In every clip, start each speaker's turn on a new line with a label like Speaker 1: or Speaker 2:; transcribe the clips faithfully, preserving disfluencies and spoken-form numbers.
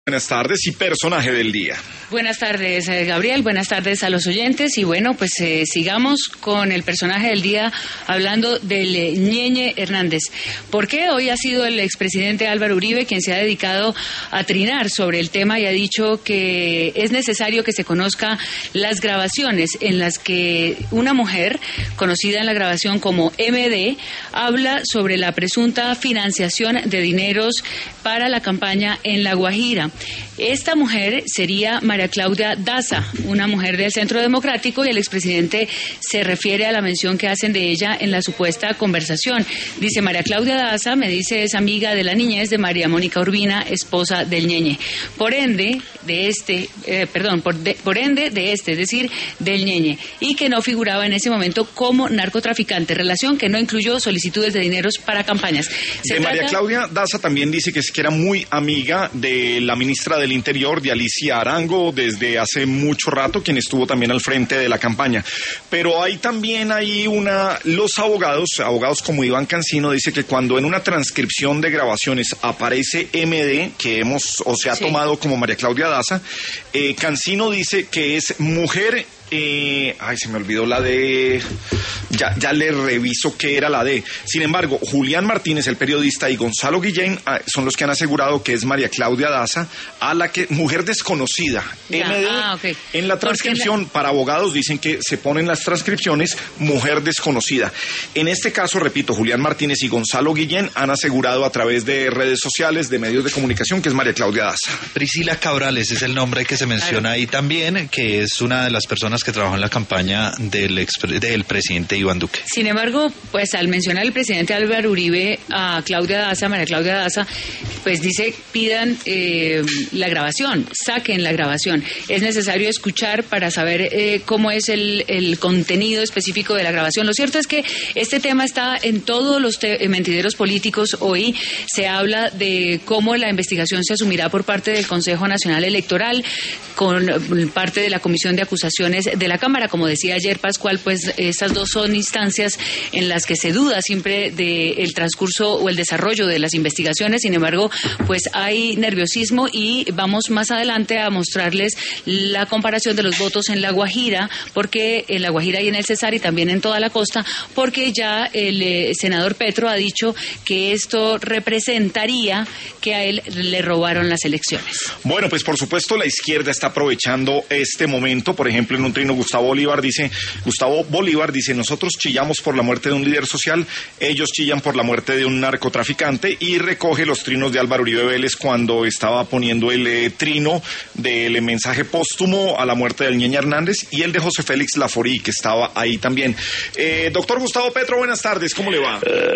Speaker 1: Buenas tardes y personaje del día.
Speaker 2: Buenas tardes, eh, Gabriel, buenas tardes a los oyentes y bueno, pues eh, sigamos con el personaje del día hablando del eh, Ñeñe Hernández. ¿Por qué? Hoy ha sido el expresidente Álvaro Uribe quien se ha dedicado a trinar sobre el tema y ha dicho que es necesario que se conozca las grabaciones en las que una mujer, conocida en la grabación como M D, habla sobre la presunta financiación de dineros para la campaña en La Guajira. Esta mujer sería María Claudia Daza, una mujer del Centro Democrático, y el expresidente se refiere a la mención que hacen de ella en la supuesta conversación. Dice: María Claudia Daza, me dice, es amiga de la niñez de María Mónica Urbina, esposa del Ñeñe. Por ende, de este, eh, perdón, por, de, por ende de este, es decir, del Ñeñe, y que no figuraba en ese momento como narcotraficante, relación que no incluyó solicitudes de dineros para campañas.
Speaker 1: Se de trata... María Claudia Daza también dice que, es que era muy amiga de la ministra del Interior, de Alicia Arango, desde hace mucho rato, quien estuvo también al frente de la campaña. Pero hay también ahí una, los abogados, abogados como Iván Cancino, dice que cuando en una transcripción de grabaciones aparece M D, que hemos, o se ha sí. tomado como María Claudia Daza, eh, Cancino dice que es mujer. Eh, ay, se me olvidó la D. Ya, ya le reviso qué era la D. Sin embargo, Julián Martínez, el periodista, y Gonzalo Guillén ah, son los que han asegurado que es María Claudia Daza, a la que mujer desconocida. Ya, M D, ah, okay. En la transcripción, la... para abogados dicen que se ponen las transcripciones mujer desconocida. En este caso, repito, Julián Martínez y Gonzalo Guillén han asegurado a través de redes sociales, de medios de comunicación, que es María Claudia Daza.
Speaker 3: Priscila Cabrales es el nombre que se menciona claro. ahí también, que es una de las personas que trabajó en la campaña del, ex, del presidente Iván Duque.
Speaker 2: Sin embargo, pues al mencionar el presidente Álvaro Uribe a Claudia Daza, María Claudia Daza, pues dice, pidan eh, la grabación, saquen la grabación. Es necesario escuchar para saber eh, cómo es el, el contenido específico de la grabación. Lo cierto es que este tema está en todos los te- mentideros políticos. Hoy se habla de cómo la investigación se asumirá por parte del Consejo Nacional Electoral, con parte de la Comisión de Acusaciones de la Cámara. Como decía ayer Pascual, pues estas dos son instancias en las que se duda siempre del transcurso o el desarrollo de las investigaciones. Sin embargo, pues hay nerviosismo y vamos más adelante a mostrarles la comparación de los votos en La Guajira, porque en La Guajira y en el Cesar y también en toda la costa, porque ya el eh, senador Petro ha dicho que esto representaría que a él le robaron las elecciones.
Speaker 1: Bueno, pues por supuesto la izquierda está aprovechando este momento. Por ejemplo, en un trino Gustavo Bolívar dice, Gustavo Bolívar dice, nosotros chillamos por la muerte de un líder social, ellos chillan por la muerte de un narcotraficante, y recoge los trinos de Álvaro Uribe Vélez cuando estaba poniendo el eh, trino del eh, mensaje póstumo a la muerte del Ñeñe Hernández, y el de José Félix Laforí, que estaba ahí también. Eh, doctor Gustavo Petro, buenas tardes, ¿cómo le va?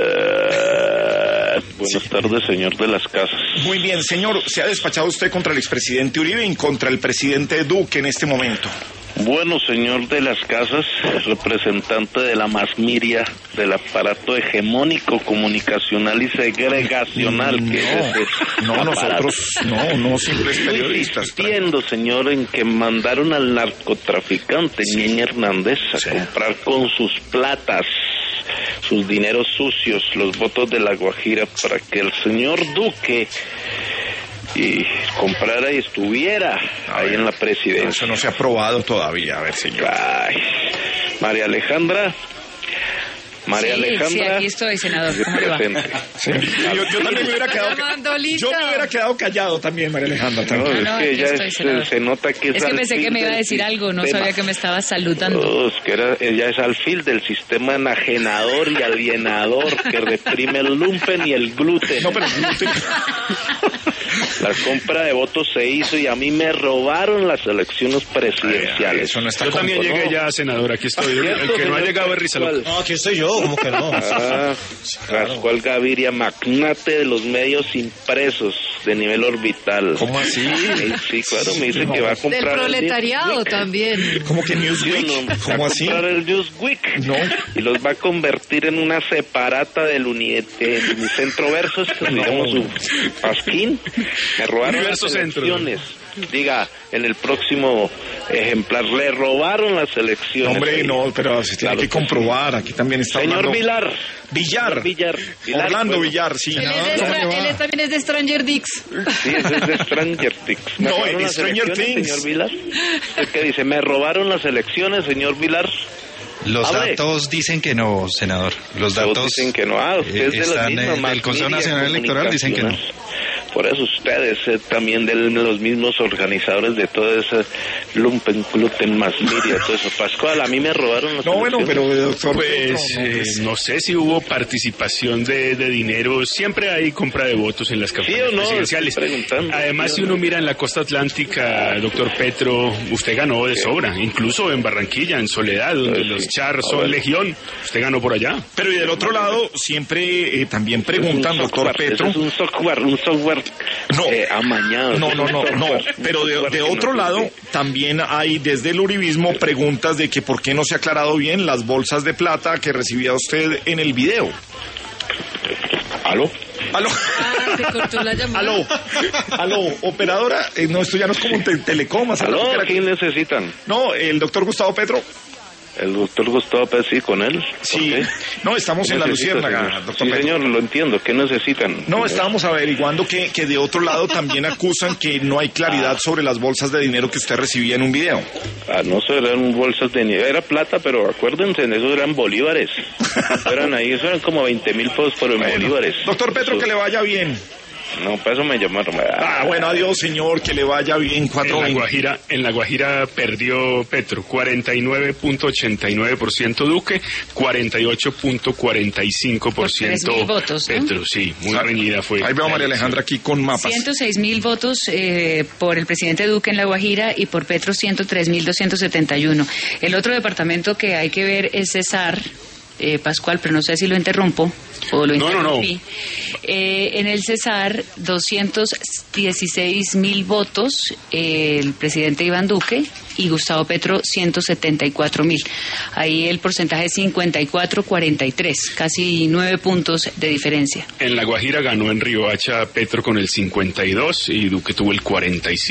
Speaker 4: Uh, buenas sí. tardes, señor de las casas.
Speaker 1: Muy bien, señor, ¿se ha despachado usted contra el expresidente Uribe y contra el presidente Duque en este momento?
Speaker 4: Bueno, señor de las casas, representante de la masmiria, del aparato hegemónico, comunicacional y segregacional
Speaker 1: no,
Speaker 4: que es este
Speaker 1: No,
Speaker 4: aparato.
Speaker 1: nosotros, no, no simples periodistas.
Speaker 4: Insistiendo, señor, en que mandaron al narcotraficante sí. Ñeñe Hernández a sí. comprar con sus platas, sus dineros sucios, los votos de La Guajira, para que el señor Duque y comprara y estuviera a ahí ver, en la presidencia.
Speaker 1: Eso no se ha aprobado todavía, a ver, señor.
Speaker 4: Ay, María Alejandra, María
Speaker 2: sí,
Speaker 4: Alejandra.
Speaker 2: Sí, aquí estoy, senador. ¿Cómo le va?
Speaker 1: Sí. Yo, yo también me hubiera quedado yo me hubiera quedado callado también, María Alejandra.
Speaker 4: No,
Speaker 1: no,
Speaker 4: es
Speaker 2: no,
Speaker 4: que ella
Speaker 2: estoy,
Speaker 4: es, se nota que es,
Speaker 2: es que pensé que me iba a decir algo, no sabía que me estaba saludando.
Speaker 4: Oh, es que era, ella es alfil del sistema enajenador y alienador que reprime el lumpen y el gluten.
Speaker 1: No, pero el gluten.
Speaker 4: La compra de votos se hizo y a mí me robaron las elecciones presidenciales. Ay, ay,
Speaker 1: eso no está
Speaker 5: yo también
Speaker 1: compo,
Speaker 5: llegué
Speaker 1: ¿no?
Speaker 5: ya, senador, aquí estoy.
Speaker 4: ¿Cierto,
Speaker 5: el que no ha llegado es Rizal.
Speaker 6: No, aquí estoy yo, ¿cómo que no?
Speaker 4: Ah, Pascual Gaviria, magnate de los medios impresos de nivel orbital.
Speaker 1: ¿Cómo así?
Speaker 4: Sí, claro, me dice no. que va a comprar...
Speaker 7: Del proletariado también.
Speaker 1: ¿Cómo que Newsweek?
Speaker 4: No, no,
Speaker 1: ¿Cómo
Speaker 4: va
Speaker 1: así?
Speaker 4: a comprar el Newsweek.
Speaker 1: No.
Speaker 4: Y los va a convertir en una separata del Unicentro Versus, que no. digamos su pasquín. Me robaron las elecciones. Diga, en el próximo ejemplar. Le robaron las elecciones.
Speaker 1: Hombre,
Speaker 4: ahí.
Speaker 1: no, pero se tiene
Speaker 4: Claro
Speaker 1: que
Speaker 4: que
Speaker 1: comprobar.
Speaker 4: sí.
Speaker 1: Aquí también está
Speaker 4: Señor
Speaker 1: hablando-
Speaker 4: Vilar.
Speaker 1: Villar.
Speaker 4: Señor Villar. Vilar,
Speaker 1: Orlando
Speaker 4: bueno.
Speaker 1: Villar, sí.
Speaker 7: Él, es de
Speaker 1: ¿Cómo
Speaker 7: Stra-
Speaker 1: le va?
Speaker 7: él es- también es de Stranger Dicks.
Speaker 4: Sí, ese es de Stranger Things. ¿Me
Speaker 1: No,
Speaker 4: robaron
Speaker 1: de
Speaker 4: las
Speaker 1: Stranger
Speaker 4: elecciones,
Speaker 1: Things.
Speaker 4: señor Vilar? ¿Usted qué dice? ¿Me robaron las elecciones, señor Vilar?
Speaker 3: Los
Speaker 4: Hable.
Speaker 3: datos dicen que no, senador. Los
Speaker 4: Todos
Speaker 3: datos
Speaker 4: dicen que no. Ah, usted
Speaker 3: eh,
Speaker 4: es de las
Speaker 3: están
Speaker 4: mismas
Speaker 3: en el
Speaker 4: mass
Speaker 3: Consejo
Speaker 4: media
Speaker 3: Nacional Electoral, dicen que no.
Speaker 4: comunicaciones. Por eso ustedes eh, también de los mismos organizadores de todo ese lumpen, gluten, más media, todo eso. Pascual, a mí me robaron las
Speaker 1: No, bueno,
Speaker 4: elecciones.
Speaker 1: pero doctor...
Speaker 5: Pues
Speaker 1: no, no,
Speaker 5: eh,
Speaker 1: pues,
Speaker 5: no sé si hubo participación de, de dinero. Siempre hay compra de votos en las campañas
Speaker 4: o no,
Speaker 5: presidenciales.
Speaker 4: estoy preguntando.
Speaker 5: Además,
Speaker 4: ¿Sí
Speaker 5: si
Speaker 4: o
Speaker 5: uno
Speaker 4: no?
Speaker 5: mira en la costa atlántica, doctor Petro, usted ganó de sobra. Incluso en Barranquilla, en Soledad, donde
Speaker 4: Pues sí.
Speaker 5: los char
Speaker 4: Ah,
Speaker 5: son
Speaker 4: bueno.
Speaker 5: legión, usted ganó por allá.
Speaker 1: Pero y del otro lado, siempre eh, también preguntan,
Speaker 4: Es un
Speaker 1: doctor
Speaker 4: software,
Speaker 1: Petro...
Speaker 4: eso es un software, un software
Speaker 1: No.
Speaker 4: eh, amañado.
Speaker 1: No,
Speaker 4: es
Speaker 1: no,
Speaker 4: un
Speaker 1: no, no,
Speaker 4: software,
Speaker 1: pero
Speaker 4: un
Speaker 1: de,
Speaker 4: software
Speaker 1: de
Speaker 4: que
Speaker 1: otro
Speaker 4: no
Speaker 1: lado
Speaker 4: sirve.
Speaker 1: también hay desde el uribismo preguntas de que por qué no se ha aclarado bien las bolsas de plata que recibía usted en el video.
Speaker 4: ¿Aló?
Speaker 1: Aló,
Speaker 7: Ah, se cortó la llamada.
Speaker 1: aló, aló, operadora, eh, no, esto ya no es como un te- telecom. ¿sabes lo que
Speaker 4: ¿Aló?
Speaker 1: era?
Speaker 4: ¿Quién necesitan?
Speaker 1: No, el doctor Gustavo Petro.
Speaker 4: ¿El doctor Gustavo Pérez, sí, con él?
Speaker 1: Sí,
Speaker 4: ¿Por qué?
Speaker 1: no, estamos
Speaker 4: ¿Qué
Speaker 1: en la
Speaker 4: necesita,
Speaker 1: Luciérnaga,
Speaker 4: señor?
Speaker 1: doctor
Speaker 4: Sí,
Speaker 1: Petro.
Speaker 4: señor, lo entiendo. ¿Qué necesitan?
Speaker 1: No, estábamos averiguando que, que de otro lado también acusan que no hay claridad sobre las bolsas de dinero que usted recibía en un video.
Speaker 4: Ah, no, eso eran bolsas de nieve. Era plata, pero acuérdense, esos eran bolívares. Eran ahí, eso eran como veinte mil pesos por bolívares.
Speaker 1: Doctor Petro,
Speaker 4: Eso-
Speaker 1: que le vaya bien.
Speaker 4: No, para eso me llamaron.
Speaker 1: Ah, bueno, adiós, señor, que le vaya bien.
Speaker 5: En
Speaker 1: Cuatro
Speaker 5: la
Speaker 1: veinte.
Speaker 5: Guajira, en la Guajira perdió Petro, cuarenta y nueve punto ochenta y nueve por ciento Duque, cuarenta y ocho punto cuarenta y cinco por ciento
Speaker 2: Por tres mil votos, ¿no?
Speaker 5: Petro, sí, muy reñida fue.
Speaker 1: Ahí veo a María Alejandra aquí con mapas.
Speaker 2: ciento seis mil votos eh, por el presidente Duque en La Guajira y por Petro ciento tres mil doscientos setenta y uno. El otro departamento que hay que ver es Cesar, eh, Pascual, pero no sé si lo interrumpo o lo
Speaker 5: No, no, no.
Speaker 2: interrumpí. Eh, en el Cesar, doscientos dieciséis mil votos, eh, el presidente Iván Duque y Gustavo Petro ciento setenta y cuatro mil. Ahí el porcentaje es cincuenta y cuatro a cuarenta y tres, casi nueve puntos de diferencia.
Speaker 5: En la Guajira ganó en Riohacha Petro con el cincuenta y dos y Duque tuvo el cuarenta y cinco.